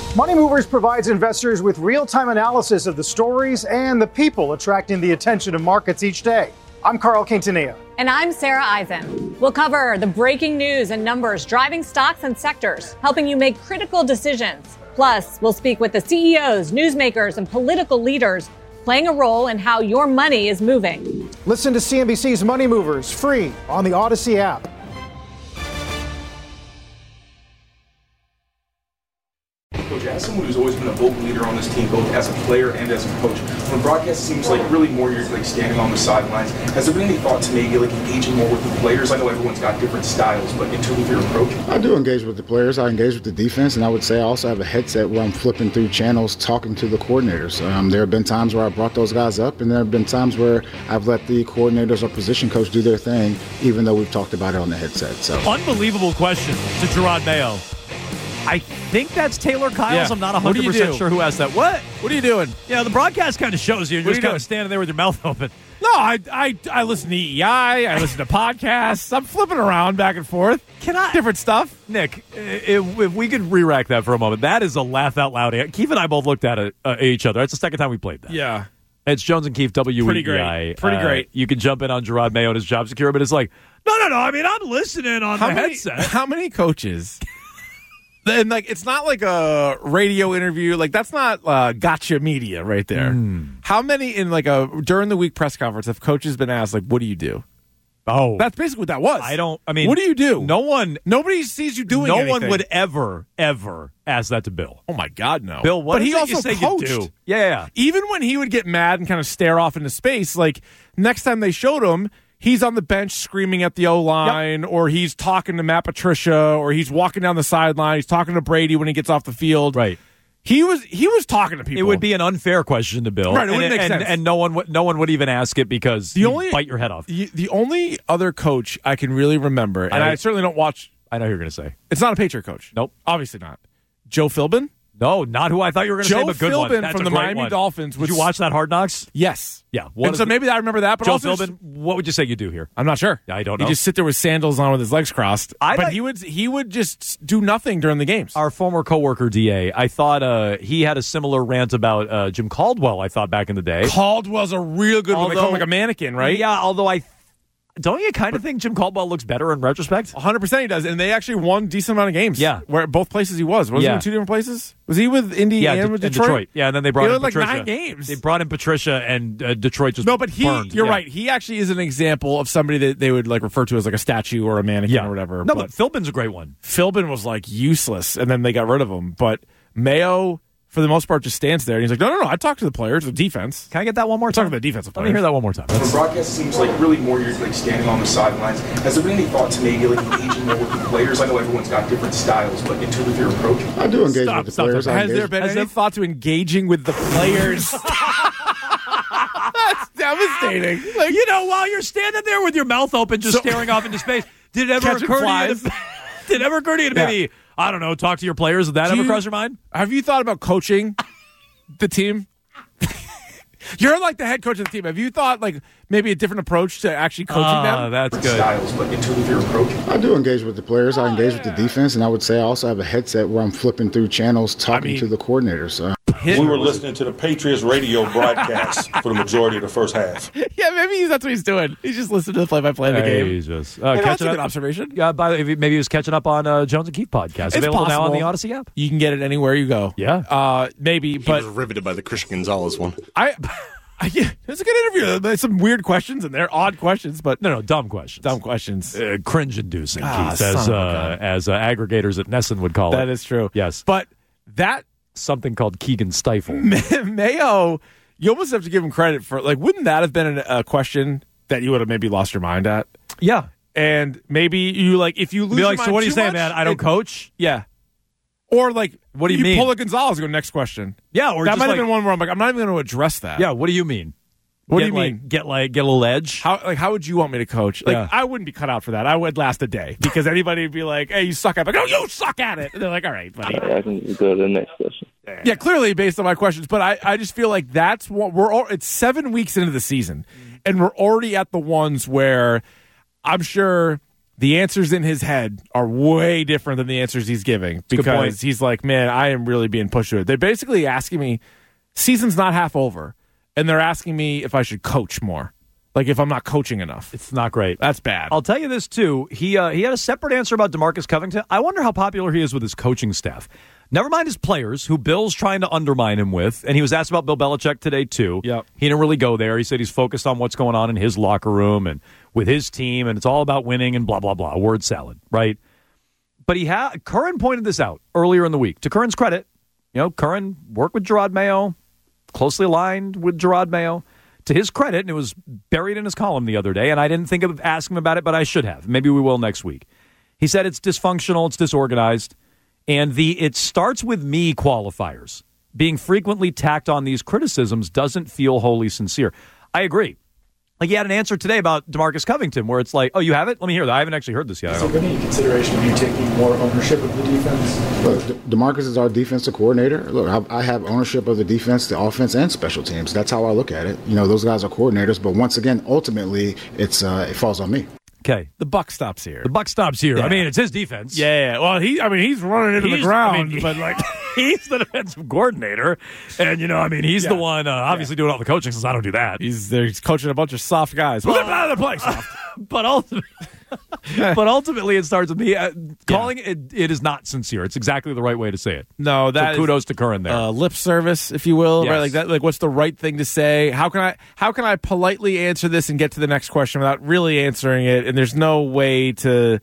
Money Movers provides investors with real-time analysis of the stories and the people attracting the attention of markets each day. I'm Carl Quintanilla. And I'm Sarah Eisen. We'll cover the breaking news and numbers driving stocks and sectors, helping you make critical decisions. Plus, we'll speak with the CEOs, newsmakers, and political leaders playing a role in how your money is moving. Listen to CNBC's Money Movers free on the Odyssey app. Coach, as someone who's always been a vocal leader on this team, both as a player and as a coach, when broadcast seems like really more you're like standing on the sidelines, has there been any thought to maybe like engaging more with the players? I know everyone's got different styles, but in terms of your approach? I do engage with the players. I engage with the defense, and I would say I also have a headset where I'm flipping through channels talking to the coordinators. There have been times where I brought those guys up, and there have been times where I've let the coordinators or position coach do their thing, even though we've talked about it on the headset. So, unbelievable question to Gerard Mayo. I think that's Taylor Kyles. Yeah. I'm not 100% sure who asked that. What are you doing? Yeah, the broadcast kind of shows you're just kind of standing there with your mouth open. No, I listen to EEI. I listen to podcasts. I'm flipping around back and forth. Different stuff. Nick, if we could re-rack that for a moment, that is a laugh out loud. Keith and I both looked at each other. That's the second time we played that. Yeah. It's Jones and Keith, WEEI. Pretty great. You can jump in on Gerard Mayo and his job secure, but it's like, no. I mean, I'm listening on the headset. How many coaches... And it's not like a radio interview. Like that's not gotcha media right there. How many in a during the week press conference have coaches been asked what do you do? Oh, that's basically what that was. What do you do? Nobody sees you doing. No one would ever ask that to Bill. Oh my God, no. Bill, what? But he also say coached. You do? Yeah. Even when he would get mad and kind of stare off into space, next time they showed him. He's on the bench screaming at the O-line, or he's talking to Matt Patricia, or he's walking down the sideline. He's talking to Brady when he gets off the field. Right. He was talking to people. It would be an unfair question to Bill. Right. It wouldn't make sense. And no one would even ask it because you bite your head off. The only other coach I can really remember, and I certainly don't watch. I know who you're going to say. It's not a Patriot coach. Nope. Obviously not. Joe Philbin? No, not who I thought you were going to say, but good one. Joe Philbin That's from the Miami Dolphins. Did you watch that Hard Knocks? Yes. Yeah. And so maybe I remember that. But Joe also Philbin, what would you say you do here? I'm not sure. I don't know. He'd just sit there with sandals on with his legs crossed. He would just do nothing during the games. Our former coworker, DA, I thought he had a similar rant about Jim Caldwell, I thought, back in the day. Caldwell's a real good one. They call him a mannequin, right? Yeah, although don't you kind of think Jim Caldwell looks better in retrospect? 100% he does, and they actually won a decent amount of games. Yeah. Where both places he was. Wasn't he in two different places? Was he with Indy and with Detroit? Yeah, and then they brought in Patricia. 9 games. They brought in Patricia, and Detroit just burned. You're yeah. right. He actually is an example of somebody that they would refer to as a statue or a mannequin or whatever. No, but Philbin's a great one. Philbin was useless, and then they got rid of him. But Mayo, for the most part, just stands there, and he's like, no, I talk to the players, the defense. Can I get that one more time? Talk to the defensive players. Let me hear that one more time. When broadcast seems really more you're standing on the sidelines, has there been any thought to maybe engaging more with the players? I know everyone's got different styles, but in terms of your approach? I do engage with the players. Has there been any thought to engaging with the players? That's devastating. While you're standing there with your mouth open, just staring off into space, did it ever occur to you to maybe, I don't know, talk to your players? Did that ever cross your mind? Have you thought about coaching the team? You're the head coach of the team. Have you thought maybe a different approach to actually coaching them? That's good. Styles, but in terms of your approach? I do engage with the players. I engage with the defense, and I would say I also have a headset where I'm flipping through channels talking to the coordinators. We were listening to the Patriots radio broadcast for the majority of the first half. Yeah, maybe that's what he's doing. He's just listening to the play-by-play of the game. He's just catching up. Good observation. By the way, maybe he was catching up on Jones and Keith podcast. It's available possible. now on the Odyssey app. You can get it anywhere you go. Yeah. Maybe. He was riveted by the Christian Gonzalez one. Yeah, it's a good interview. There's some weird questions in there, odd questions, but no, dumb questions. Dumb questions. Cringe-inducing, Keith, as aggregators at Nesson would call it. That is true. Yes. But that... Something called Keegan Stifle. Mayo, you almost have to give him credit for, wouldn't that have been a question that you would have maybe lost your mind at? Yeah. And maybe you, if you lose your mind so what are you saying, much, man? I don't coach? Yeah. Or, what do you mean? Pull a Gonzalez and go, next question. Yeah, or that might have been one where I'm I'm not even going to address that. Yeah, what do you mean? What do you mean? Get a little edge? How would you want me to coach? I wouldn't be cut out for that. I would last a day because anybody would be like, "Hey, you suck at it." No, you suck at it. And they're like, "All right, buddy." I can go to the next question. Yeah, clearly based on my questions, but I just feel like that's what it's 7 weeks into the season, and we're already at the ones where I'm sure the answers in his head are way different than the answers he's giving because he's like, man, I am really being pushed to it. They're basically asking me, season's not half over, and they're asking me if I should coach more. Like if I'm not coaching enough. It's not great. That's bad. I'll tell you this, too. He had a separate answer about DeMarcus Covington. I wonder how popular he is with his coaching staff. Never mind his players, who Bill's trying to undermine him with. And he was asked about Bill Belichick today, too. Yep. He didn't really go there. He said he's focused on what's going on in his locker room and with his team, and it's all about winning and blah, blah, blah. Word salad, right? But Curran pointed this out earlier in the week. To Curran's credit, Curran worked with Gerard Mayo, closely aligned with Gerard Mayo. To his credit, and it was buried in his column the other day, and I didn't think of asking him about it, but I should have. Maybe we will next week. He said it's dysfunctional, it's disorganized, and it starts with me qualifiers being frequently tacked on these criticisms doesn't feel wholly sincere. I agree. Like he had an answer today about DeMarcus Covington where it's like, oh, you have it? Let me hear that. I haven't actually heard this yet. Has there been any consideration of you taking more ownership of the defense? Look, DeMarcus is our defensive coordinator. Look, I have ownership of the defense, the offense, and special teams. That's how I look at it. Those guys are coordinators, but once again, ultimately, it falls on me. Okay. The buck stops here. Yeah. I mean, it's his defense. Yeah. Well, he's running into the ground, but like he's the defensive coordinator, and he's the one obviously doing all the coaching since I don't do that. He's coaching a bunch of soft guys. Well, they're out of the place. But ultimately, it starts with me calling it is not sincere. It's exactly the right way to say it. No, that so kudos to Curran there. Lip service, if you will, yes. Right? Like that. Like, what's the right thing to say? How can I politely answer this and get to the next question without really answering it? And there's no way to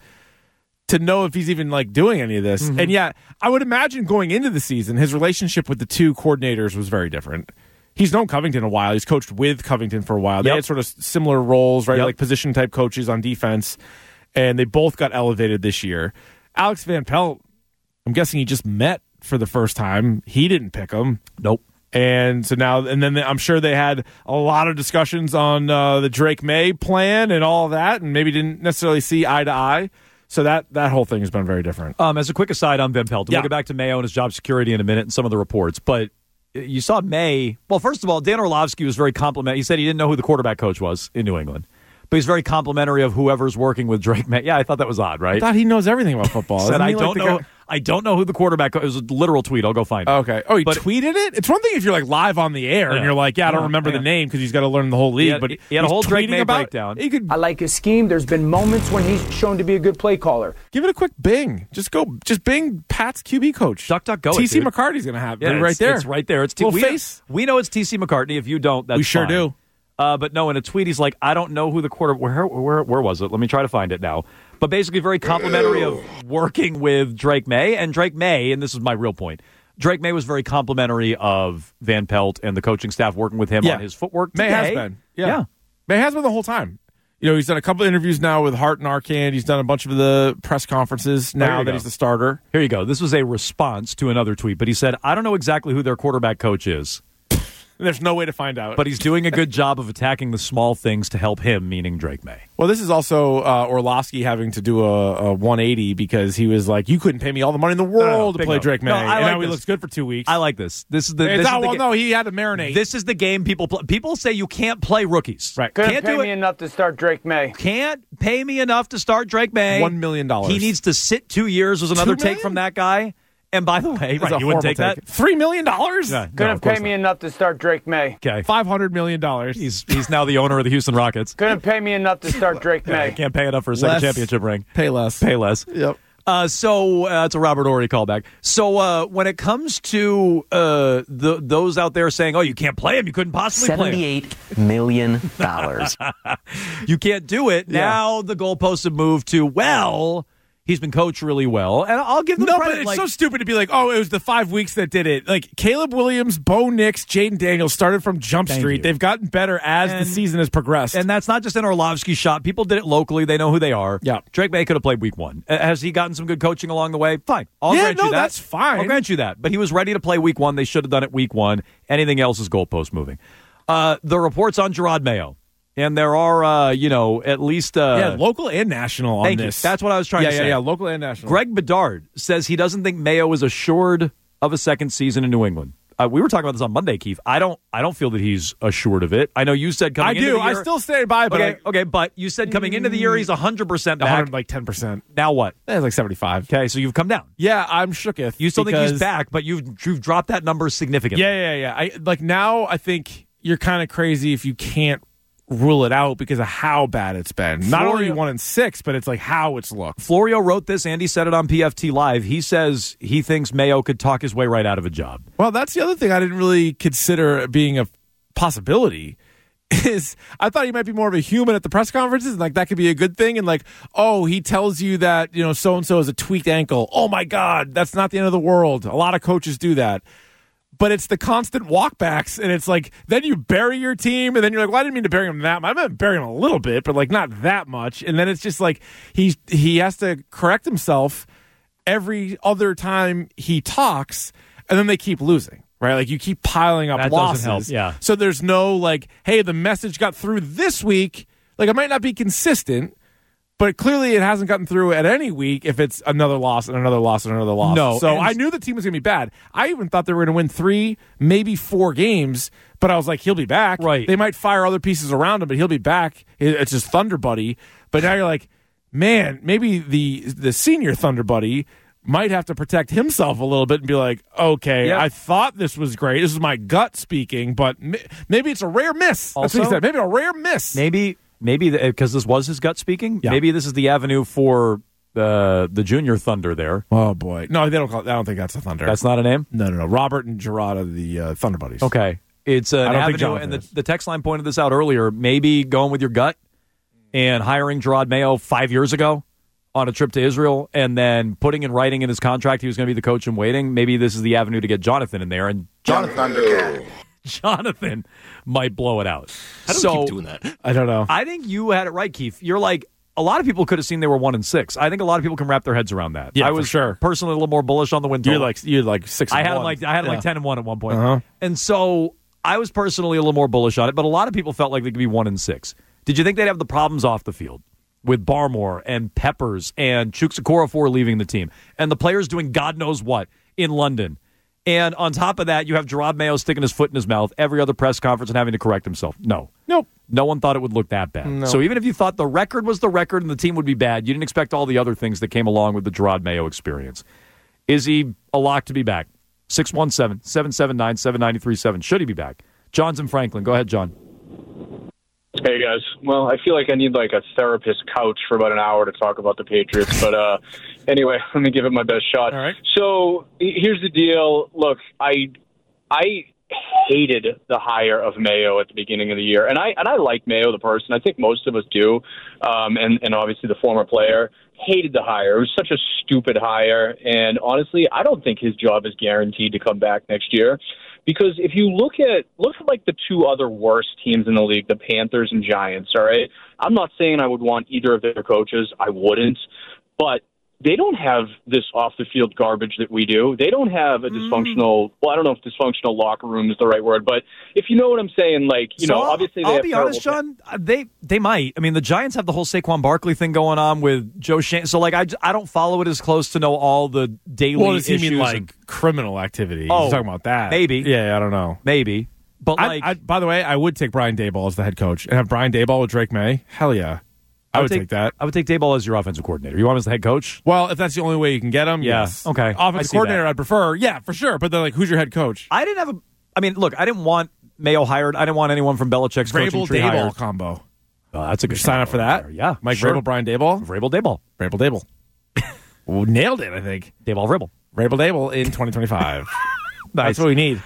know if he's even like doing any of this. Mm-hmm. And yeah, I would imagine going into the season, his relationship with the two coordinators was very different. He's known Covington a while. He's coached with Covington for a while. They had sort of similar roles, right? Like position-type coaches on defense, and they both got elevated this year. Alex Van Pelt, I'm guessing he just met for the first time. He didn't pick him. Nope. And so now, and then I'm sure they had a lot of discussions on the Drake May plan and all of that, and maybe didn't necessarily see eye to eye. So that whole thing has been very different. As a quick aside on Van Pelt, we'll get back to Mayo and his job security in a minute and some of the reports, but you saw May. Well, first of all, Dan Orlovsky was very complimentary. He said he didn't know who the quarterback coach was in New England, but he's very complimentary of whoever's working with Drake May. Yeah, I thought that was odd, right? I thought he knows everything about football. Said, I don't know who the quarterback coach. It was a literal tweet. I'll go find it. Okay. Oh, he tweeted it? It's one thing if you're like live on the air and you're like, I don't remember the name because he's got to learn the whole league. But he had a whole Drake May breakdown. I like his scheme. There's been moments when he's shown to be a good play caller. Give it a quick bing. Just bing Pat's QB coach. DuckDuckGo. TC McCartney's going to have it right there. It's right there. It's we know it's TC McCartney. If you don't, that's we sure fine. Do. But no, in a tweet, he's like, I don't know who the quarterback. Where was it? Let me try to find it now. But basically, very complimentary of working with Drake May. And Drake May, and this is my real point, Drake May was very complimentary of Van Pelt and the coaching staff working with him on his footwork today. May has been. Yeah. May has been the whole time. He's done a couple of interviews now with Hart and Arcand. He's done a bunch of the press conferences now that he's the starter. Here you go. This was a response to another tweet, but he said, I don't know exactly who their quarterback coach is. There's no way to find out. But he's doing a good job of attacking the small things to help him, meaning Drake May. Well, this is also Orlovsky having to do a 180 because he was like, you couldn't pay me all the money in the world to play Drake May. And now he looks good for 2 weeks. I like this. This is the no, he had to marinate. This is the game people play. People say you can't play rookies. Right. Couldn't pay me enough to start Drake May. Can't pay me enough to start Drake May. $1 million. He needs to sit 2 years was another take from that guy. And by the way, you wouldn't take that? $3 million? Yeah, couldn't pay me enough to start Drake May. Okay. $500 million. He's now the owner of the Houston Rockets. Couldn't pay me enough to start Drake May. Can't pay enough for a second championship ring. Pay less. Yep. So it's a Robert Horry callback. So when it comes to those out there saying, oh, you can't play him, you couldn't possibly play him. $78 million. You can't do it. Yeah. Now the goalposts have moved to, he's been coached really well, and I'll give them credit. But it's so stupid to be like, oh, it was the 5 weeks that did it. Like, Caleb Williams, Bo Nix, Jaden Daniels started from Jump Street. They've gotten better as the season has progressed. And that's not just an Orlovsky shot. People did it locally. They know who they are. Yeah. Drake May could have played week one. Has he gotten some good coaching along the way? Fine. I'll grant you that. That's fine. I'll grant you that. But he was ready to play week one. They should have done it week one. Anything else is goalpost moving. The reports on Gerard Mayo. And there are, at least... local and national on this. That's what I was trying to say. Yeah, local and national. Greg Bedard says he doesn't think Mayo is assured of a second season in New England. we were talking about this on Monday, Keith. I don't feel that he's assured of it. I know you said coming into the year. I still stand by, but okay, but you said coming into the year he's 100% back. 10%. Now what? It's like 75. Okay, so you've come down. Yeah, I'm shooketh. You still think he's back, but you've dropped that number significantly. Yeah. Now I think you're kind of crazy if you can't rule it out because of how bad it's been. Not only 1-6, but it's like how it's looked. Florio wrote this. Andy said it on PFT Live. He says he thinks Mayo could talk his way right out of a job. Well, that's the other thing I didn't really consider being a possibility. Is I thought he might be more of a human at the press conferences, and like that could be a good thing. And like, oh, he tells you that so and so has a tweaked ankle. Oh my God, that's not the end of the world. A lot of coaches do that. But it's the constant walkbacks, and it's like then you bury your team, and then you're like, well, I didn't mean to bury him that much. I meant to bury him a little bit, but like not that much. And then it's just like he has to correct himself every other time he talks, and then they keep losing, right? Like you keep piling up losses. Doesn't help. Yeah. So there's no like, hey, the message got through this week. Like it might not be consistent, but clearly it hasn't gotten through at any week if it's another loss and another loss and another loss. No. So I knew the team was going to be bad. I even thought they were going to win 3, maybe 4 games, but I was like, he'll be back. Right. They might fire other pieces around him, but he'll be back. It's his Thunder Buddy. But now you're like, man, maybe the senior Thunder Buddy might have to protect himself a little bit and be like, okay, I thought this was great. This is my gut speaking, but maybe it's a rare miss. Also, that's what he said. Maybe a rare miss. Maybe because this was his gut speaking. Yeah. Maybe this is the avenue for the junior Thunder there. Oh boy, no, they don't call it. I don't think that's a Thunder. That's not a name. No. Robert and Gerard are the Thunder Buddies. Okay, it's an avenue, and the text line pointed this out earlier. Maybe going with your gut and hiring Gerard Mayo 5 years ago on a trip to Israel, and then putting in writing in his contract he was going to be the coach in waiting. Maybe this is the avenue to get Jonathan in there, and Jonathan might blow it out. How do we keep doing that? I don't know. I think you had it right, Keith. You're like, a lot of people could have seen they were 1-6. I think a lot of people can wrap their heads around that. Yeah, I was personally a little more bullish on the win total. You're like 6-1. I had him like 10-1 at one point. And so I was personally a little more bullish on it, but a lot of people felt like they could be 1-6. Did you think they'd have the problems off the field with Barmore and Peppers and Chukwuezekorofo leaving the team and the players doing God knows what in London? And on top of that, you have Gerard Mayo sticking his foot in his mouth every other press conference and having to correct himself. Nope. No one thought it would look that bad. Nope. So even if you thought the record was the record and the team would be bad, you didn't expect all the other things that came along with the Gerard Mayo experience. Is he a lock to be back? 617-779-7937. Should he be back? John's in Franklin. Go ahead, John. Hey, guys. Well, I feel like I need like a therapist couch for about an hour to talk about the Patriots. But anyway, let me give it my best shot. All right. So here's the deal. Look, I hated the hire of Mayo at the beginning of the year. And I like Mayo, the person. I think most of us do. And obviously the former player. Hated the hire. It was such a stupid hire. And honestly, I don't think his job is guaranteed to come back next year. Because if you look at like the two other worst teams in the league, the Panthers and Giants, all right? I'm not saying I would want either of their coaches. I wouldn't. But they don't have this off-the-field garbage that we do. They don't have a dysfunctional – well, I don't know if dysfunctional locker room is the right word, but if you know what I'm saying, like, obviously they have – I'll be honest, John, they might. I mean, the Giants have the whole Saquon Barkley thing going on with Joe Shane. So, like, I don't follow it as close to know all the daily issues. Well, does he mean, like, criminal activity? Oh, he's talking about that. Maybe. Yeah, I don't know. Maybe. But, like – by the way, I would take Brian Daboll as the head coach and have Brian Daboll with Drake May. Hell yeah. I would take that. I would take Daboll as your offensive coordinator. You want him as the head coach? Well, if that's the only way you can get him, yes. Okay. Offensive coordinator, I'd prefer. Yeah, for sure. But then, like, who's your head coach? I didn't want Mayo hired. I didn't want anyone from Belichick's coaching tree hired. Vrabel combo. That's a good sign up for that. There. Yeah. Mike Vrabel, Brian Daboll. Vrabel Daboll. Nailed it, I think. Daboll Vrabel. Vrabel Daboll in 2025. Nice. That's what we need.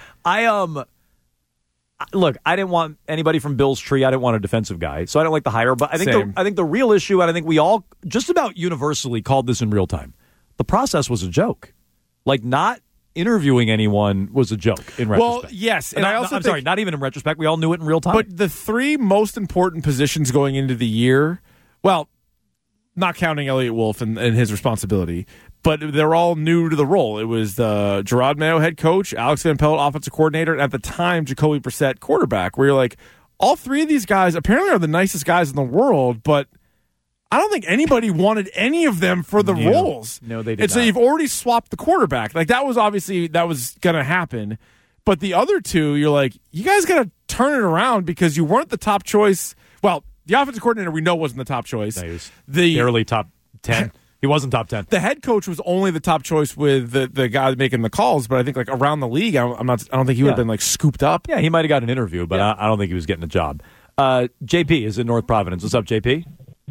Look, I didn't want anybody from Bill's tree. I didn't want a defensive guy, so I don't like the hire. But I think the real issue, and I think we all just about universally called this in real time, the process was a joke. Like, not interviewing anyone was a joke in retrospect. Well, yes, and I'm sorry, not even in retrospect. We all knew it in real time. But the three most important positions going into the year, well, not counting Elliott Wolf and his responsibility, but they're all new to the role. It was the Gerard Mayo head coach, Alex Van Pelt offensive coordinator, and at the time, Jacoby Brissett quarterback, where you're like, all three of these guys apparently are the nicest guys in the world, but I don't think anybody wanted any of them for the roles. No, they did not. And so you've already swapped the quarterback. Like, that was going to happen. But the other two, you're like, you guys got to turn it around because you weren't the top choice. Well, the offensive coordinator we know wasn't the top choice. No, he was barely top 10. He wasn't top 10. The head coach was only the top choice with the guy making the calls, but I think like around the league, I don't think he would have been like scooped up. Yeah, he might have got an interview, but I don't think he was getting a job. JP is in North Providence. What's up, JP?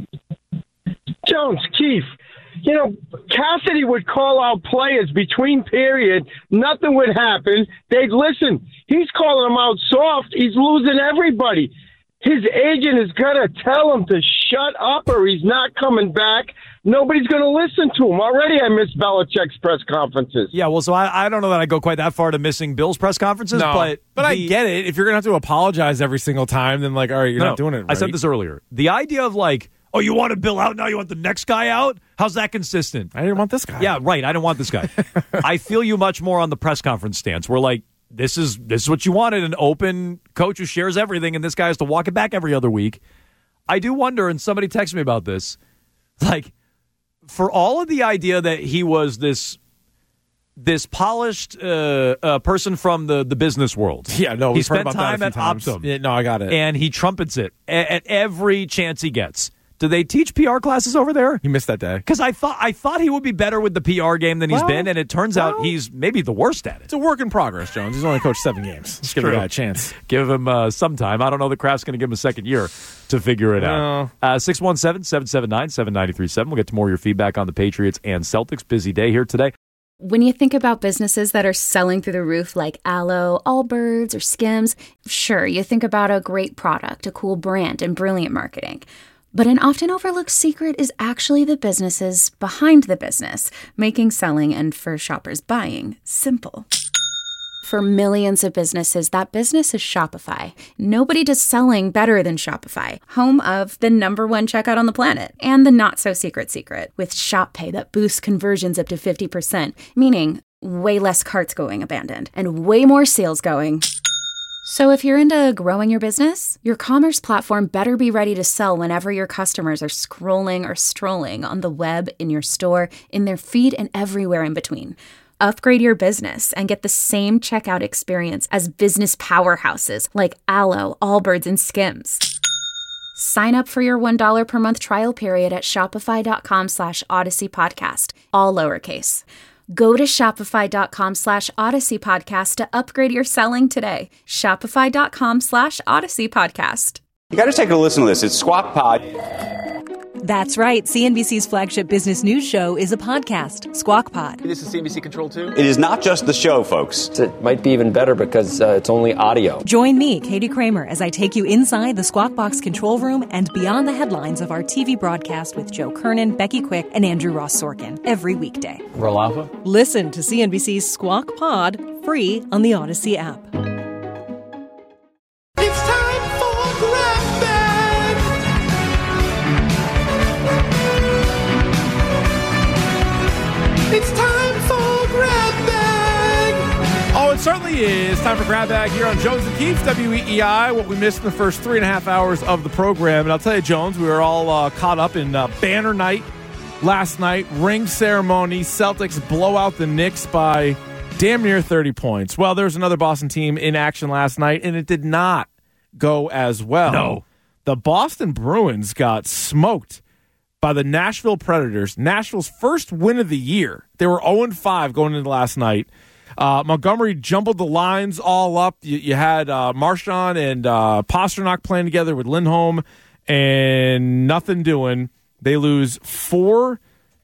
Jones, Keith. Cassidy would call out players between period. Nothing would happen. They'd listen. He's calling them out soft. He's losing everybody. His agent is going to tell him to shut up or he's not coming back. Nobody's going to listen to him. Already I miss Belichick's press conferences. Yeah, well, so I don't know that I go quite that far to missing Bill's press conferences. No, but I get it. If you're going to have to apologize every single time, then all right, you're not doing it right. I said this earlier. The idea of oh, you wanted Bill out, now you want the next guy out? How's that consistent? I didn't want this guy. Yeah, right. I didn't want this guy. I feel you much more on the press conference stance. We're this is what you wanted, an open coach who shares everything, and this guy has to walk it back every other week. I do wonder, and somebody texted me about this, for all of the idea that he was this polished person from the business world. Yeah, no, he spent time at Optum. Yeah, no, I got it. And he trumpets it at every chance he gets. Do they teach PR classes over there? He missed that day. Because I thought he would be better with the PR game than he's been, and it turns out he's maybe the worst at it. It's a work in progress, Jones. He's only coached 7 games. Just give the guy a chance. Give him some time. I don't know the Kraft's going to give him a second year to figure it out. 617-779-7937. We'll get to more of your feedback on the Patriots and Celtics. Busy day here today. When you think about businesses that are selling through the roof like Aloe, Allbirds, or Skims, sure, you think about a great product, a cool brand, and brilliant marketing. But an often overlooked secret is actually the businesses behind the business, making selling and for shoppers buying simple. For millions of businesses, that business is Shopify. Nobody does selling better than Shopify, home of the #1 checkout on the planet and the not-so-secret secret with Shop Pay that boosts conversions up to 50%, meaning way less carts going abandoned and way more sales going. So if you're into growing your business, your commerce platform better be ready to sell whenever your customers are scrolling or strolling on the web, in your store, in their feed, and everywhere in between. Upgrade your business and get the same checkout experience as business powerhouses like Aloe, Allbirds, and Skims. Sign up for your $1 per month trial period at shopify.com/Odyssey Podcast, all lowercase. Go to shopify.com/Odyssey Podcast to upgrade your selling today. Shopify.com/Odyssey Podcast. You got to take a listen to this. It's Squawk Pod. That's right. CNBC's flagship business news show is a podcast, Squawk Pod. This is CNBC Control 2. It is not just the show, folks. It might be even better because it's only audio. Join me, Katie Kramer, as I take you inside the Squawk Box control room and beyond the headlines of our TV broadcast with Joe Kernan, Becky Quick, and Andrew Ross Sorkin every weekday. Roll Alpha. Listen to CNBC's Squawk Pod free on the Odyssey app. It's time for Grab Bag. It's time for Grab Bag. Oh, it certainly is. Time for Grab Bag here on Jones and Keefe, WEEI. What we missed in the first 3.5 hours of the program. And I'll tell you, Jones, we were all caught up in banner night last night. Ring ceremony. Celtics blow out the Knicks by damn near 30 points. Well, there was another Boston team in action last night, and it did not go as well. No. The Boston Bruins got smoked by the Nashville Predators. Nashville's first win of the year. They were 0-5 going into last night. Montgomery jumbled the lines all up. You had Marchand and Pasternak playing together with Lindholm, and nothing doing. They lose 4-0,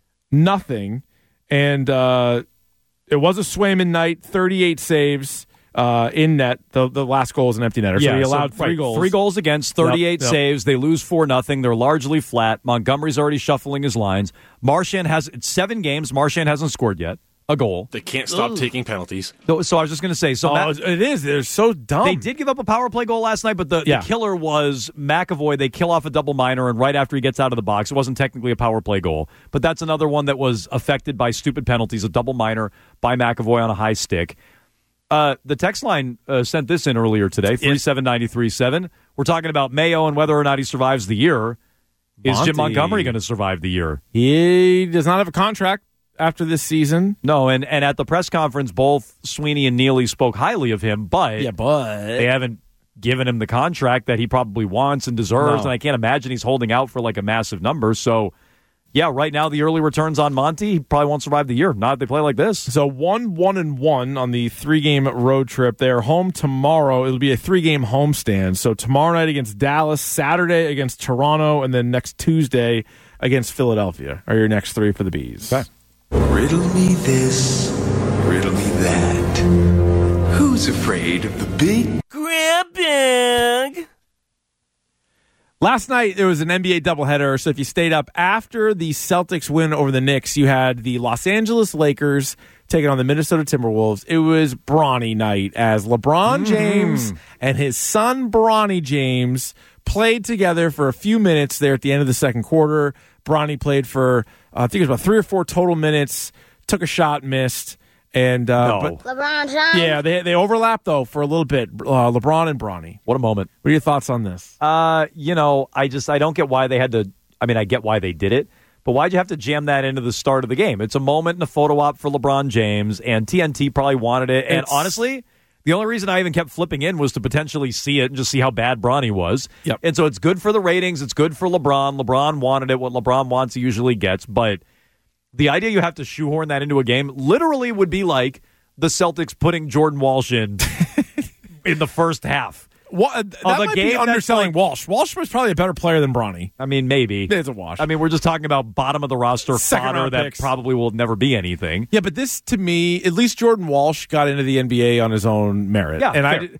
and it was a Swayman night, 38 saves in net. The last goal was an empty netter, so he allowed 3 goals. 3 goals against, 38 saves. They lose 4-0. They're largely flat. Montgomery's already shuffling his lines. Marchand has 7 games. Marchand hasn't scored yet. A goal. They can't stop taking penalties. So I was just going to say. It is. They're so dumb. They did give up a power play goal last night, but the killer was McAvoy. They kill off a double minor, and right after he gets out of the box, it wasn't technically a power play goal, but that's another one that was affected by stupid penalties, a double minor by McAvoy on a high stick. The text line sent this in earlier today, 37937. We're talking about Mayo and whether or not he survives the year. Is Jim Montgomery going to survive the year? He does not have a contract. after this season. No, and at the press conference, both Sweeney and Neely spoke highly of him, but they haven't given him the contract that he probably wants and deserves, and I can't imagine he's holding out for like a massive number. So, yeah, right now the early returns on Monty, he probably won't survive the year. Not if they play like this. So 1-1-1 on the 3-game road trip. They're home tomorrow. It'll be a 3-game homestand. So tomorrow night against Dallas, Saturday against Toronto, and then next Tuesday against Philadelphia are your next 3 for the Bees. Okay. Riddle me this, riddle me that. Who's afraid of the big grab bag? Last night, there was an NBA doubleheader, so if you stayed up after the Celtics win over the Knicks, you had the Los Angeles Lakers taking on the Minnesota Timberwolves. It was Bronny night as LeBron James and his son Bronny James played together for a few minutes there at the end of the second quarter. Bronny played for, I think it was about 3 or 4 total minutes, took a shot, missed. And but, LeBron James. Yeah, they overlapped though for a little bit. LeBron and Bronny. What a moment! What are your thoughts on this? I don't get why they had to. I mean, I get why they did it, but why'd you have to jam that into the start of the game? It's a moment and a photo op for LeBron James, and TNT probably wanted it. And honestly, the only reason I even kept flipping in was to potentially see it and just see how bad Bronny was. Yep. And so it's good for the ratings. It's good for LeBron. LeBron wanted it. What LeBron wants, he usually gets, but. The idea you have to shoehorn that into a game literally would be like the Celtics putting Jordan Walsh in the first half. That might be underselling Walsh. Walsh was probably a better player than Bronny. I mean, maybe. It's a wash. I mean, we're just talking about bottom of the roster fodder that picks. probably will never be anything. Yeah, but this, to me, at least Jordan Walsh got into the NBA on his own merit. Yeah, and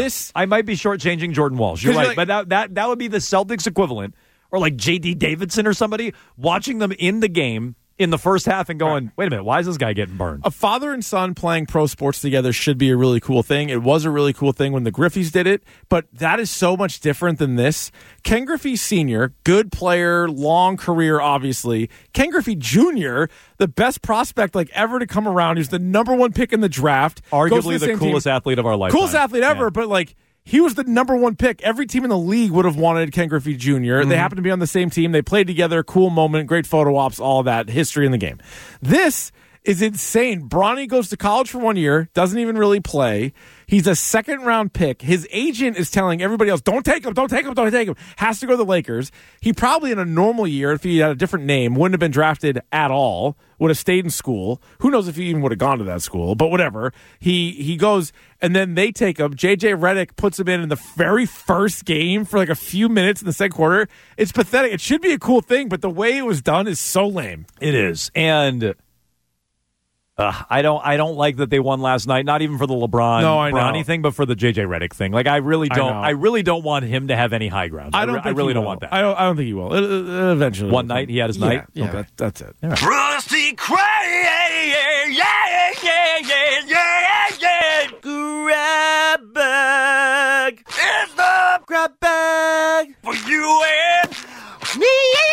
I might be shortchanging Jordan Walsh. You're right, but that would be the Celtics equivalent, or like J.D. Davidson or somebody, watching them in the game in the first half and going, wait a minute, why is this guy getting burned? A father and son playing pro sports together should be a really cool thing. It was a really cool thing when the Griffeys did it, but that is so much different than this. Ken Griffey Sr., good player, long career, obviously. Ken Griffey Jr., the best prospect like ever to come around. He was the number 1 pick in the draft. Arguably the coolest athlete of our lifetime. Coolest athlete ever, but like, he was the number 1 pick. Every team in the league would have wanted Ken Griffey Jr. They happened to be on the same team. They played together. Cool moment. Great photo ops. All that history in the game. This is insane. Bronny goes to college for 1 year. Doesn't even really play. He's a second-round pick. His agent is telling everybody else, don't take him, don't take him, don't take him. Has to go to the Lakers. He probably, in a normal year, if he had a different name, wouldn't have been drafted at all, would have stayed in school. Who knows if he even would have gone to that school, but whatever. He goes, and then they take him. J.J. Redick puts him in the very first game for like a few minutes in the second quarter. It's pathetic. It should be a cool thing, but the way it was done is so lame. It is. And I don't like that they won last night. Not even for the Bronny thing, but for the JJ Redick thing. Like I really don't want him to have any high ground. I really don't want that. I don't think he will. Eventually, one night he had his night. Yeah, okay. That's it. Yeah. Rusty Craig, yeah. Grab bag. It's the grab bag for you and me.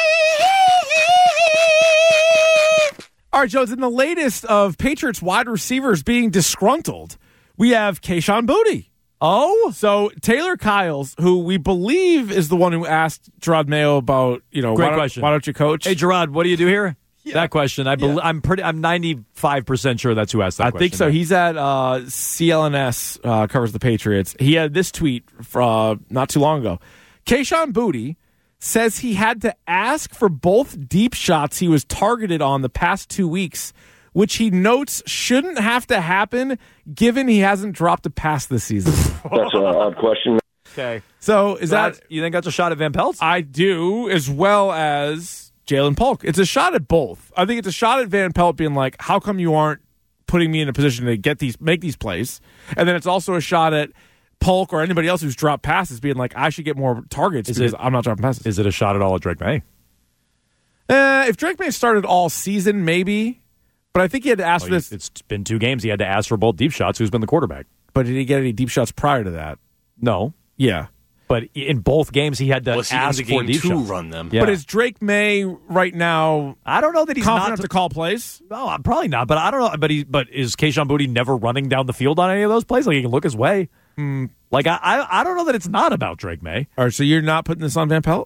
All right, Jones, in the latest of Patriots wide receivers being disgruntled, we have Kayshon Boutte. Oh? So Taylor Kyles, who we believe is the one who asked Gerard Mayo about, Great question. Why don't you coach? Hey, Gerard, what do you do here? Yeah. That question. I'm 95% sure that's who asked that question. I think so. Right? He's at CLNS, covers the Patriots. He had this tweet not too long ago. Kayshon Boutte says he had to ask for both deep shots he was targeted on the past 2 weeks, which he notes shouldn't have to happen given he hasn't dropped a pass this season. That's an odd question. Okay. So you think that's a shot at Van Pelt? I do, as well as Jalen Polk. It's a shot at both. I think it's a shot at Van Pelt being like, how come you aren't putting me in a position to make these plays? And then it's also a shot at Polk or anybody else who's dropped passes being like, I should get more targets because I'm not dropping passes. Is it a shot at all at Drake May? If Drake May started all season, maybe. But I think he had to ask for this. It's been 2 games. He had to ask for both deep shots. Who's been the quarterback? But did he get any deep shots prior to that? No. Yeah. But in both games, he had to ask for deep shots. Run them. Yeah. But is Drake May right now? I don't know that he's confident to call plays. No, probably not. But I don't know. But is Kayshon Boutte never running down the field on any of those plays? Like he can look his way. Like I don't know that it's not about Drake May. All right, so you're not putting this on Van Pelt?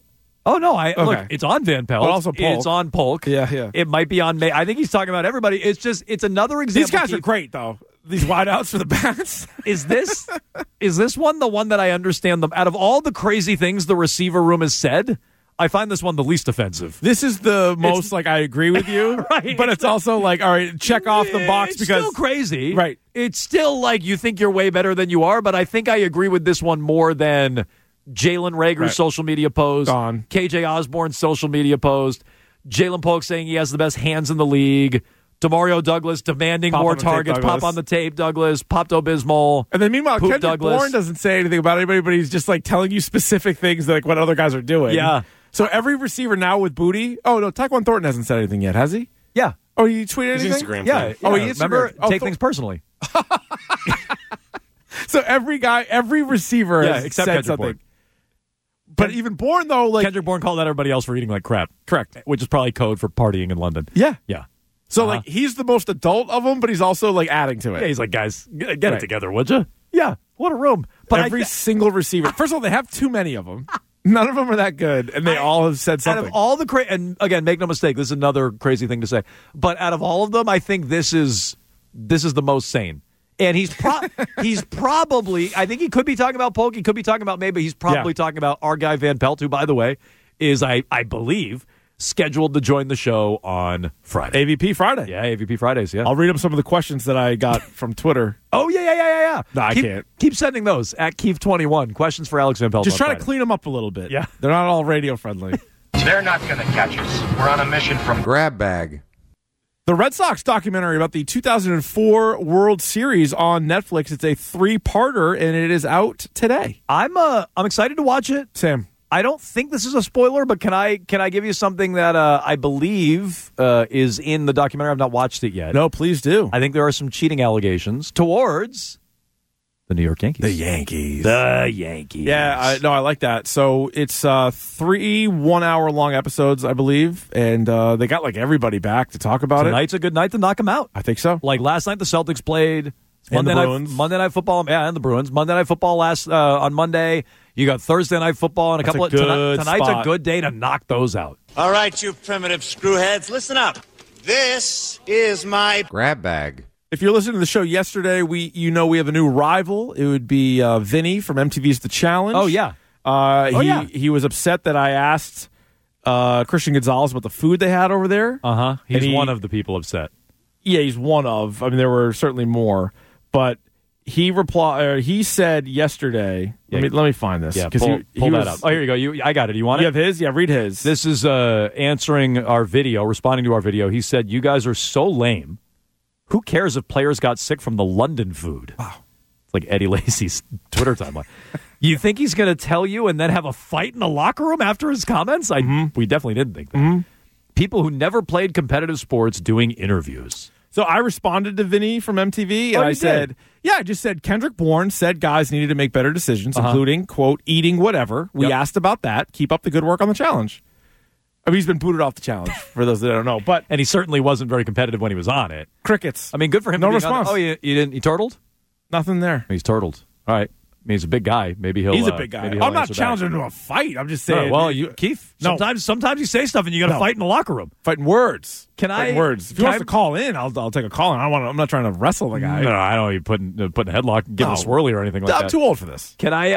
Oh, no. Look, it's on Van Pelt. But also Polk. It's on Polk. Yeah. It might be on May. I think he's talking about everybody. It's another example. These guys are great, though. These wideouts for the bats. Is this one the one that I understand? Out of all the crazy things the receiver room has said, I find this one the least offensive. This is the most, I agree with you. Right. But it's also all right, check off the box it's because... It's still crazy. Right. It's still you think you're way better than you are, but I think I agree with this one more than Jalen Reagor's social media post, Gone. KJ Osborne's social media post, Jalen Polk saying he has the best hands in the league, Demario Douglas demanding more targets, pop on the tape, Douglas, Pepto-Bismol. And then meanwhile, Kendrick Douglas. Bourne doesn't say anything about anybody, but he's just telling you specific things what other guys are doing. Yeah. So every receiver now with Booty. Oh no, Tyquan Thornton hasn't said anything yet, has he? Yeah. Oh, he tweeted His anything? Instagram Yeah. thing. Oh, he Remember, Instagram. take things personally. So every receiver has except said Kendrick something. Bourne. But even Bourne though, Kendrick Bourne called out everybody else for eating like crap. Correct. Which is probably code for partying in London. Yeah. Yeah. So he's the most adult of them, but he's also adding to it. Yeah, he's like, guys, get it together, would you? Yeah. What a room. But every single receiver. First of all, they have too many of them. None of them are that good, and they all have said something. Out of all the and again, make no mistake, this is another crazy thing to say. But out of all of them, I think this is the most sane. And he's probably, I think he could be talking about Polk, he could be talking about May, but he's probably talking about our guy Van Pelt, who, by the way, is, I believe, scheduled to join the show on Friday. AVP Friday. Yeah, AVP Fridays, yeah. I'll read him some of the questions that I got from Twitter. Oh, yeah. No, I can't. Keep sending those at Keith21. Questions for Alex Van Pelt. Just try to clean them up a little bit. Yeah. They're not all radio friendly. They're not going to catch us. We're on a mission from Grab Bag. The Red Sox documentary about the 2004 World Series on Netflix. It's a 3-parter, and it is out today. I'm excited to watch it. Sam. I don't think this is a spoiler, but can I give you something that I believe is in the documentary? I've not watched it yet. No, please do. I think there are some cheating allegations towards the New York Yankees. The Yankees. Yeah, I like that. So it's 3 1-hour-long episodes, I believe, and they got everybody back to talk about Tonight's a good night to knock them out. I think so. Like last night, the Celtics played. And the Bruins. Monday Night Football, and the Bruins. Monday Night Football on Monday. You got Thursday Night Football and a couple of tonight's a good day to knock those out. All right, you primitive screwheads, listen up. This is my Grab Bag. If you're listening to the show yesterday, we have a new rival. It would be Vinny from MTV's The Challenge. Oh yeah. He was upset that I asked Christian Gonzalez about the food they had over there. He's one of the people upset. Yeah, he's one of. I mean, there were certainly more. But he said yesterday. Yeah. Let me find this. Yeah, pull that up. Oh, here you go. I got it. You want it? You have his? Yeah, read his. This is answering our video, responding to our video. He said, "You guys are so lame. Who cares if players got sick from the London food?" Wow, it's like Eddie Lacy's Twitter timeline. You think he's going to tell you and then have a fight in the locker room after his comments? We definitely didn't think that. People who never played competitive sports doing interviews. So I responded to Vinny from MTV, and I said, I just said Kendrick Bourne said guys needed to make better decisions, including, quote, eating whatever. We asked about that. Keep up the good work on the challenge. I mean, he's been booted off the challenge, for those that don't know. And he certainly wasn't very competitive when he was on it. Crickets. I mean, good for him. No response. You didn't? He turtled? Nothing there. He's turtled. All right. I mean, he's a big guy. Maybe he's a big guy. I'm not challenging him to a fight. I'm just saying. Keith, sometimes you say stuff and you got to fight in the locker room. Fighting words. Fighting words. If he wants to call in, I'll take a call. I'm not trying to wrestle the guy. No, I don't even putting a headlock, giving a swirly or anything like that. I'm too old for this. Can I?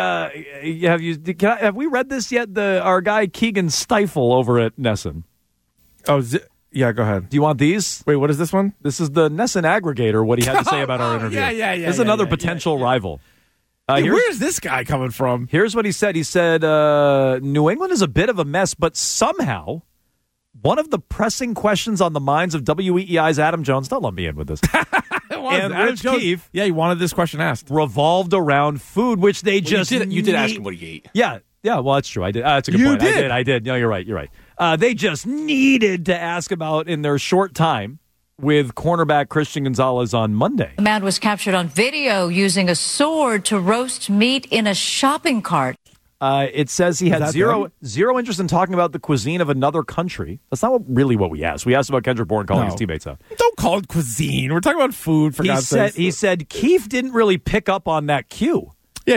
Have we read this yet? Our guy Keegan Stifle over at Nesson. Oh, yeah, go ahead. Do you want these? Wait, what is this one? This is the Nesson aggregator. What he had to say about our interview. Yeah. This is another potential rival. Where's this guy coming from? Here's what he said. He said, New England is a bit of a mess, but somehow one of the pressing questions on the minds of WEEI's Adam Jones, don't let me in with this, and Rich Keefe, he wanted this question asked, revolved around food, which they you did ask him what he ate. Yeah, well, that's true. I did. That's a good point. I did. No, you're right. They just needed to ask about in their short time with cornerback Christian Gonzalez on Monday. The man was captured on video using a sword to roast meat in a shopping cart. It says he had zero interest in talking about the cuisine of another country. That's not really what we asked. We asked about Kendrick Bourne calling his teammates out. Don't call it cuisine. We're talking about food, for God's sake. He said Keefe didn't really pick up on that cue. Yeah, he did.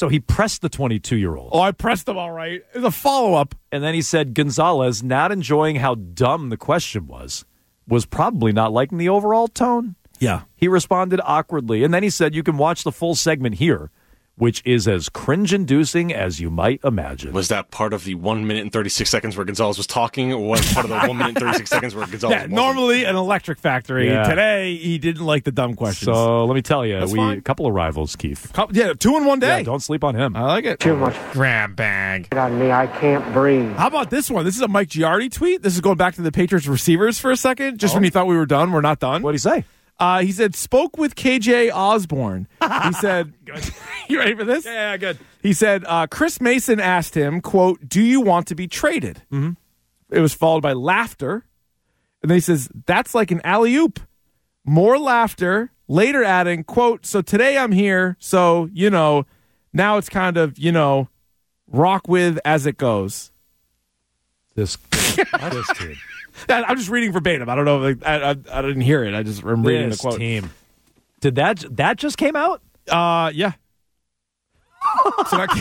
So he pressed the 22-year-old. Oh, I pressed him all right. It was a follow-up. And then he said Gonzalez, not enjoying how dumb the question was probably not liking the overall tone. Yeah. He responded awkwardly. And then he said, you can watch the full segment here, which is as cringe-inducing as you might imagine. Was that part of the 1 minute and 36 seconds where Gonzalez was talking, or was it part of the 1 minute and 36 seconds where Gonzalez wasn't? Normally an electric factory. Yeah. Today, he didn't like the dumb questions. So let me tell you, fine. a couple of rivals, Keith. 2 in 1 day. Yeah, don't sleep on him. I like it. Too much Grab bag. on me. I can't breathe. How about this one? This is a Mike Giardi tweet. This is going back to the Patriots receivers for a second. Just when you thought we were done, we're not done. What'd he say? He said, spoke with KJ Osborne. He said, you ready for this? Yeah, good. He said, Chris Mason asked him, quote, do you want to be traded? Mm-hmm. It was followed by laughter. And then he says, that's like an alley-oop. More laughter. Later adding, quote, so today I'm here. So, now it's kind of, rock with as it goes. This team. I'm just reading verbatim. I don't know. I didn't hear it. I'm reading the quote. Team. Did that just came out? Yeah. So now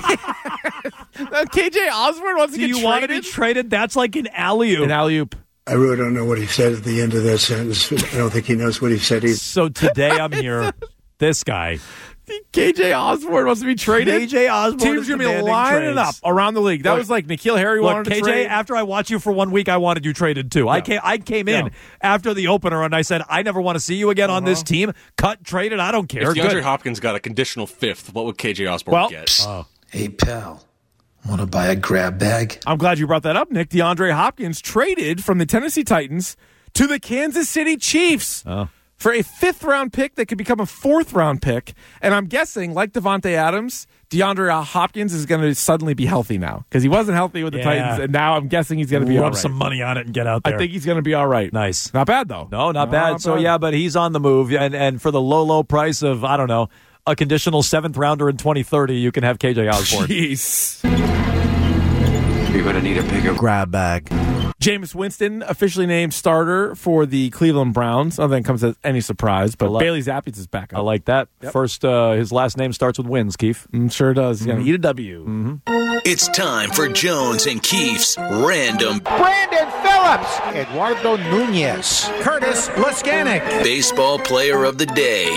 KJ Osborne wants to get traded. Do you want to be traded? That's like an alley-oop. An alley-oop. I really don't know what he said at the end of that sentence. I don't think he knows what he said either. So today I'm here. This guy. KJ Osborne wants to be traded. KJ Osborne Teams going to be lining up around the league. That was like N'Keal Harry wanted to KJ, trade. after I watched you for 1 week, I wanted you traded too. Yeah. I came in after the opener and I said, I never want to see you again on this team. Cut, traded, I don't care. If DeAndre Hopkins got a conditional 5th, what would KJ Osborne get? Hey, pal, want to buy a grab bag? I'm glad you brought that up, Nick. DeAndre Hopkins traded from the Tennessee Titans to the Kansas City Chiefs. For a 5th-round pick that could become a 4th-round pick. And I'm guessing, like Devontae Adams, DeAndre Hopkins is going to suddenly be healthy now. Because he wasn't healthy with the Titans, and now I'm guessing he's going to be all right. Rub some money on it and get out there. I think he's going to be all right. Nice. Not bad, though. No, not bad. So, yeah, but he's on the move. And for the low price of, I don't know, a conditional 7th-rounder in 2030, you can have KJ Osborne. Jeez. You're going to need a bigger grab bag. Jameis Winston, officially named starter for the Cleveland Browns. I don't think it comes as any surprise, but Bailey Zappies is back up. I like that. Yep. First, his last name starts with wins, Keith. Sure does. He's going to eat a W. Mm-hmm. It's time for Jones and Keefe's Random Brandon Phillips, Eduardo Nunez, Curtis Laskanik, Baseball Player of the Day.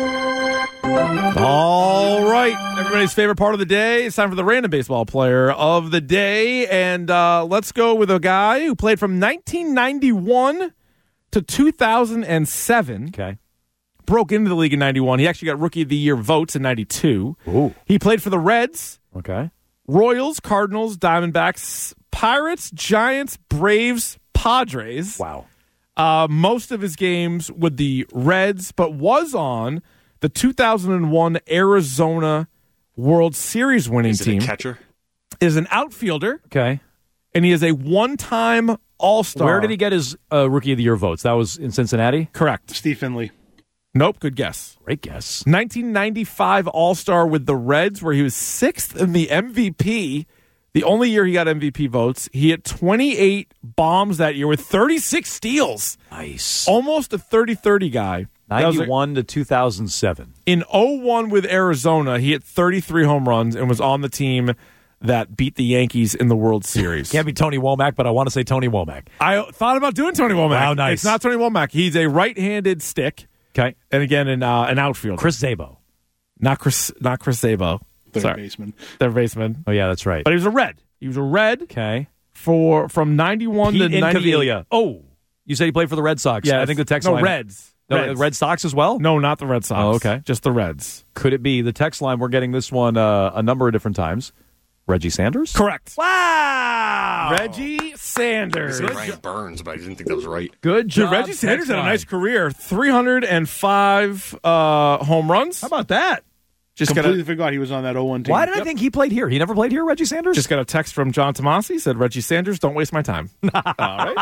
All right. Everybody's favorite part of the day. It's time for the Random Baseball Player of the Day. And let's go with a guy who played from 1991 to 2007. Okay. Broke into the league in 91. He actually got Rookie of the Year votes in 92. Ooh. He played for the Reds. Okay. Royals, Cardinals, Diamondbacks, Pirates, Giants, Braves, Padres. Wow. Most of his games with the Reds, but was on the 2001 Arizona World Series winning team. Is it a catcher? Is an outfielder. Okay. And he is a one-time All-Star. Where did he get his Rookie of the Year votes? That was in Cincinnati? Correct. Steve Finley. Nope, good guess. Great guess. 1995 All-Star with the Reds, where he was 6th in the MVP. The only year he got MVP votes. He hit 28 bombs that year with 36 steals. Nice. Almost a 30-30 guy. 91 to 2007. In 01 with Arizona, he hit 33 home runs and was on the team that beat the Yankees in the World Series. Can't be Tony Womack, but I want to say Tony Womack. I thought about doing Tony Womack. Wow, nice. It's not Tony Womack. He's a right-handed stick. Okay. And again, an outfielder. Chris Szabo. Not Chris Szabo. Third baseman. Third baseman. Oh, yeah, that's right. But he was a Red. He was a Red. Okay. From 91 Pete to 98. Incaviglia. Oh, you said he played for the Red Sox. Yeah, I think the text line. Reds. No, Reds. Red Sox as well? No, not the Red Sox. Oh, okay. Just the Reds. Could it be the text line? We're getting this one a number of different times. Reggie Sanders? Correct. Wow. Reggie Sanders. Ryan Burns, but I didn't think that was right. Good job. Reggie Sanders had a nice career. 305 home runs. How about that? Just completely forgot he was on that 0-1 team. Why did I think he played here? He never played here, Reggie Sanders? Just got a text from John Tomasi. Said, Reggie Sanders, don't waste my time. All right.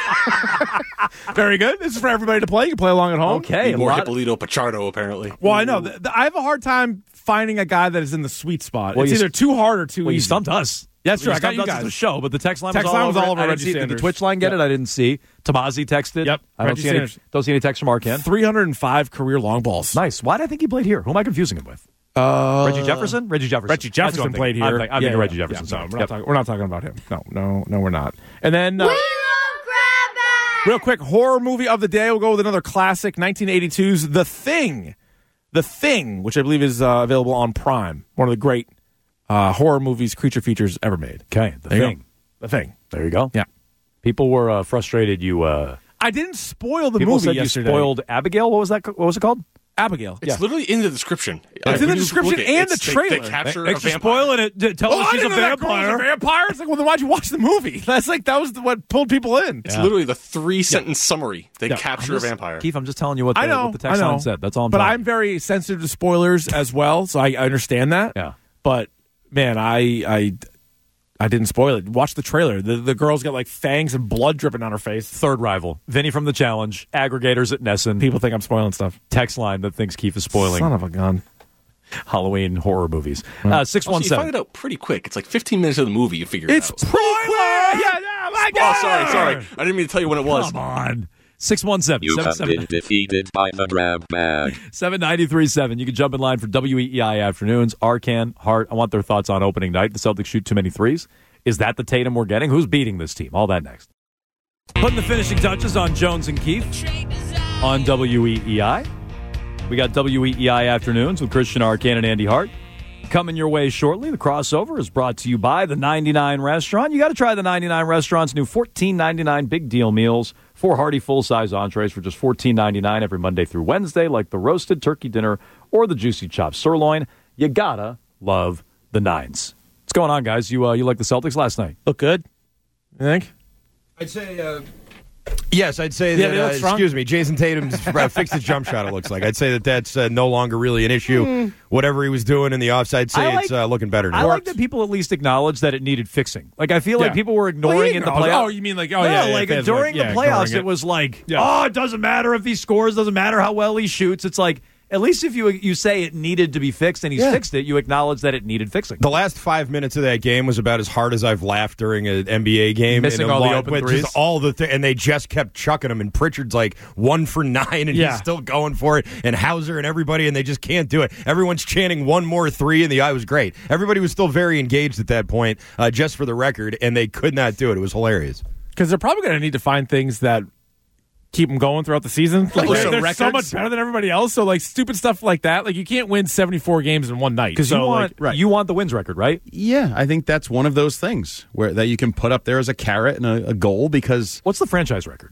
Very good. This is for everybody to play. You can play along at home. Okay. More Hippolito Pichardo, apparently. Well, I know. I have a hard time finding a guy that is in the sweet spot. It's either too hard or too easy. You stumped us. That's true. I I got you guys. The show, but the text line was all over Reggie Sanders. Did the Twitch line get it? I didn't see. Tomasi texted. Yep. I don't see any text from Arcan. 305 career long balls. Nice. Why did I think he played here? Who am I confusing him with? Reggie Jefferson? Reggie Jefferson played here. I'm thinking Reggie Jefferson. No, we're not talking about him. No, we're not. And then real quick, horror movie of the day. We'll go with another classic, 1982's The Thing. The Thing, which I believe is available on Prime. One of the great horror movies, creature features ever made. Okay, The Thing. The Thing. There you go. Yeah. People were frustrated you... I didn't spoil the People movie said yesterday. you spoiled Abigail. What was it called? Abigail. It's literally in the description. It's in the description and the trailer. They capture Thanks a for vampire. spoiling it. Tell us she's a vampire. It's like, well, then why'd you watch the movie? That was what pulled people in. It's literally the 3-sentence summary. They capture a vampire. Keith, I'm just telling you what the text line said. That's all I'm But telling I'm very sensitive to spoilers as well, so I understand that. Yeah. But, man, I didn't spoil it. Watch the trailer. The girl's got like fangs and blood dripping on her face. Third rival. Vinny from The Challenge. Aggregators at Nesson. People think I'm spoiling stuff. Text line that thinks Keith is spoiling. Son of a gun. Halloween horror movies. 617. Also, you find it out pretty quick. It's like 15 minutes of the movie you figure it out. It's pretty quick. Yeah, my God. Oh, sorry. I didn't mean to tell you when it was. Come on. 617. You have been defeated by the grab bag. 793.7. You can jump in line for WEEI afternoons. Arcan, Hart. I want their thoughts on opening night. The Celtics shoot too many threes. Is that the Tatum we're getting? Who's beating this team? All that next. Putting the finishing touches on Jones and Keith on WEEI. We got WEEI afternoons with Christian Arcan and Andy Hart. Coming your way shortly. The crossover is brought to you by the 99 Restaurant. You got to try the 99 Restaurant's new $14.99 big deal meals. 4 hearty full-size entrees for just $14.99 every Monday through Wednesday, like the roasted turkey dinner or the juicy chopped sirloin. You gotta love the Nines. What's going on, guys? You like the Celtics last night? Look good, you think? I'd say, yes, I'd say that, excuse me, Jason Tatum's fixed his jump shot, it looks like. I'd say that's no longer really an issue. Whatever he was doing in the offside, it's looking better now. I like that people at least acknowledge that it needed fixing. Like, I feel like people were ignoring in the playoffs. Oh, you mean like, during the playoffs, it was like, it doesn't matter if he scores, doesn't matter how well he shoots. It's like, at least if you say it needed to be fixed and he's fixed it, you acknowledge that it needed fixing. The last 5 minutes of that game was about as hard as I've laughed during an NBA game. Missing all the open threes. Just all and they just kept chucking them. And Pritchard's like 1 for 9, and he's still going for it. And Hauser and everybody, and they just can't do it. Everyone's chanting one more three, and the eye was great. Everybody was still very engaged at that point, just for the record, and they could not do it. It was hilarious. Because they're probably going to need to find things that keep them going throughout the season. Like, they're so much better than everybody else. So, like, stupid stuff like that. Like, you can't win 74 games in one night. Because you want the wins record, right? Yeah, I think that's one of those things that you can put up there as a carrot and a goal because... What's the franchise record?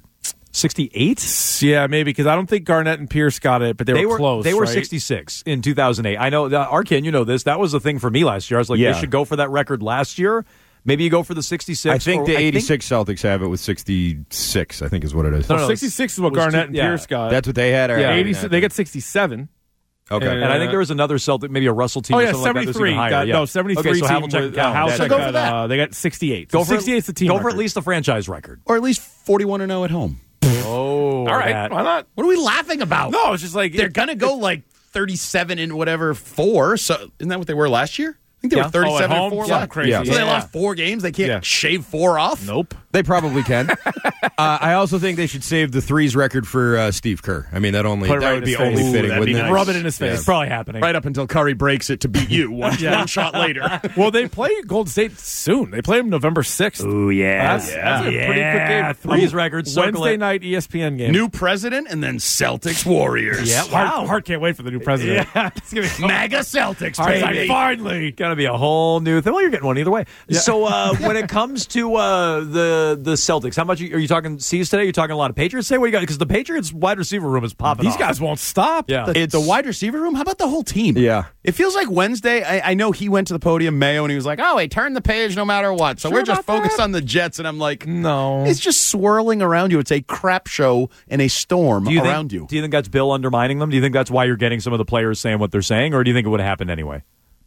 68? Yeah, maybe, because I don't think Garnett and Pierce got it, but they were close. They were right? 66 in 2008. I know, Arcan, you know this. That was the thing for me last year. I was like, they should go for that record last year. Maybe you go for the 66. I think the 86 Celtics have it with 66, I think is what it is. No, 66 is what Garnett and Pierce got. That's what they had. They got 67. Okay. And I think there was another Celtic, maybe a Russell team or something 73. Like that. No, 73 okay, so team with Havlicek they got 68. So 68 is the team Go record. for at least the franchise record. Or at least 41-0 at home. Oh, all right. Why not? What are we laughing about? No, it's just like... They're going to go like 37 and whatever 4. So isn't that what they were last year? I think they were 37 and 4 last. Crazy. So they lost 4 games. They can't shave 4 off? Nope. They probably can. I also think they should save the threes record for Steve Kerr. I mean, that would be only fitting, wouldn't it? Nice. Rub it in his face. It's probably happening. Right up until Curry breaks it to beat you one shot later. Well, they play Golden State soon. They play them November 6th. Oh, yeah. That's a pretty quick game. Threes record. Wednesday night ESPN game. New president and then Celtics Warriors. Yeah, wow. Hart can't wait for the new president. Yeah, it's gonna be MAGA Celtics, baby. Finally. Gonna be a whole new thing. Well, you're getting one either way. Yeah. So when it comes to the Celtics, how much are you talking C's today? You're talking a lot of Patriots today? What do you got? Because the Patriots wide receiver room is popping These off. guys won't stop. Yeah. It's the wide receiver room. How about the whole team? Yeah. It feels like Wednesday. I know he went to the podium, Mayo, and he was like, oh, hey, turn the page no matter what. So we're just focused on the Jets. And I'm like, no. It's just swirling around you. It's a crap show and a storm around you. Do you think that's Bill undermining them? Do you think that's why you're getting some of the players saying what they're saying? Or do you think it would have happened anyway?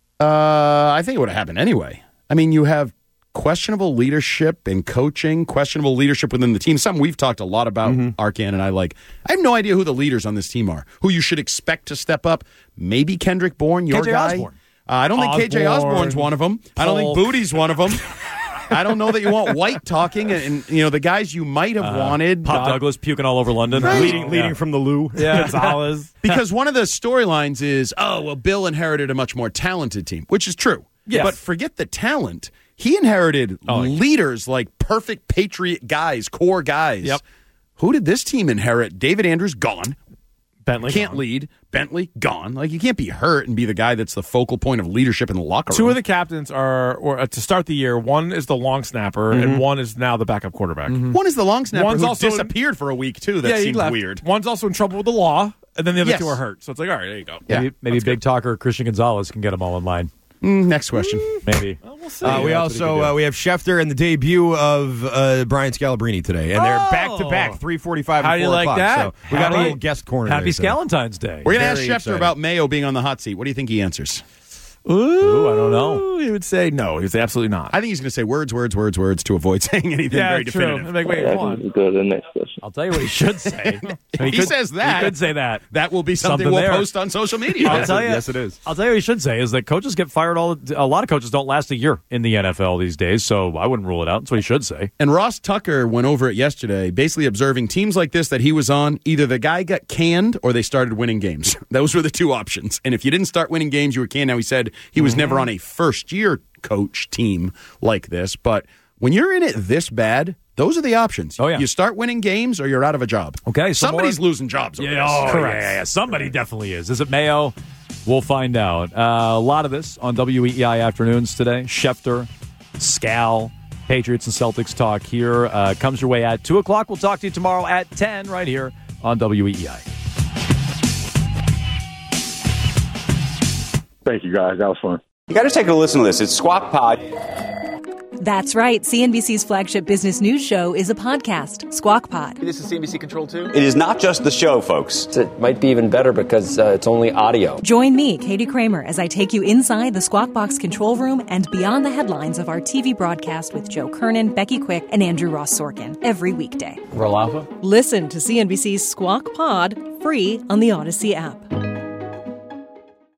I think it would have happened anyway. I mean, you have questionable leadership and coaching, questionable leadership within the team. Something we've talked a lot about, Arcan and I. I have no idea who the leaders on this team are, who you should expect to step up. Maybe Kendrick Bourne, your KJ guy. Osborne. I don't think KJ Osborne's one of them. I don't think Booty's one of them. I don't know that you want White talking, and the guys you might have wanted. Pop Douglas puking all over London, leading from the loo. Yeah, Gonzalez. Because one of the storylines is, Bill inherited a much more talented team, which is true. Yes. But forget the talent. He inherited leaders like perfect Patriot guys, core guys. Yep. Who did this team inherit? David Andrews, gone. Bentley Can't gone. lead. Bentley, gone. Like, you can't be hurt and be the guy that's the focal point of leadership in the locker room. Two of the captains are, to start the year, one is the long snapper, and one is now the backup quarterback. One is the long snapper One's who also disappeared for a week, too. That he seems left. weird. One's also in trouble with the law, and then the other Yes. two are hurt. So it's like, all right, there you go. Maybe Big Talker Christian Gonzalez can get them all in line. Next question. Maybe. We'll see. We also we have Schefter and the debut of Brian Scalabrine today, and they're back to back, 3:45 and How do you 4 like o'clock. that? So we got a little guest corner. Happy there, so. Scalentine's Day. We're going to ask Very Schefter exciting. about Mayo being on the hot seat. What do you think he answers? Ooh, I don't know. He would say no. He would say absolutely not. I think he's going to say words to avoid saying anything very true. definitive. Like, wait, come on. Go to the next question. I'll tell you what he should say. He says that. He could say that. That will be something Something we'll there. post on social media. I'll tell you. Yes, it is. I'll tell you what he should say is that coaches get fired a lot of coaches don't last a year in the NFL these days, so I wouldn't rule it out. That's what he should say. And Ross Tucker went over it yesterday, basically observing teams like this that he was on, either the guy got canned or they started winning games. Those were the two options. And if you didn't start winning games, you were canned. Now, he said he was never on a first-year coach team like this. But when you're in it this bad, those are the options. Oh, yeah. You start winning games or you're out of a job. Okay, so Somebody's losing jobs over Yeah, this. correct. Yeah. Somebody definitely is. Is it Mayo? We'll find out. A lot of this on WEEI Afternoons today. Schefter, Scal, Patriots and Celtics talk here. Comes your way at 2 o'clock. We'll talk to you tomorrow at 10 right here on WEEI. Thank you, guys. That was fun. You got to take a listen to this. It's Squawk Pod. That's right. CNBC's flagship business news show is a podcast, Squawk Pod. This is CNBC Control 2. It is not just the show, folks. It might be even better because it's only audio. Join me, Katie Kramer, as I take you inside the Squawk Box control room and beyond the headlines of our TV broadcast with Joe Kernan, Becky Quick, and Andrew Ross Sorkin every weekday. Roll Alpha? Listen to CNBC's Squawk Pod free on the Odyssey app.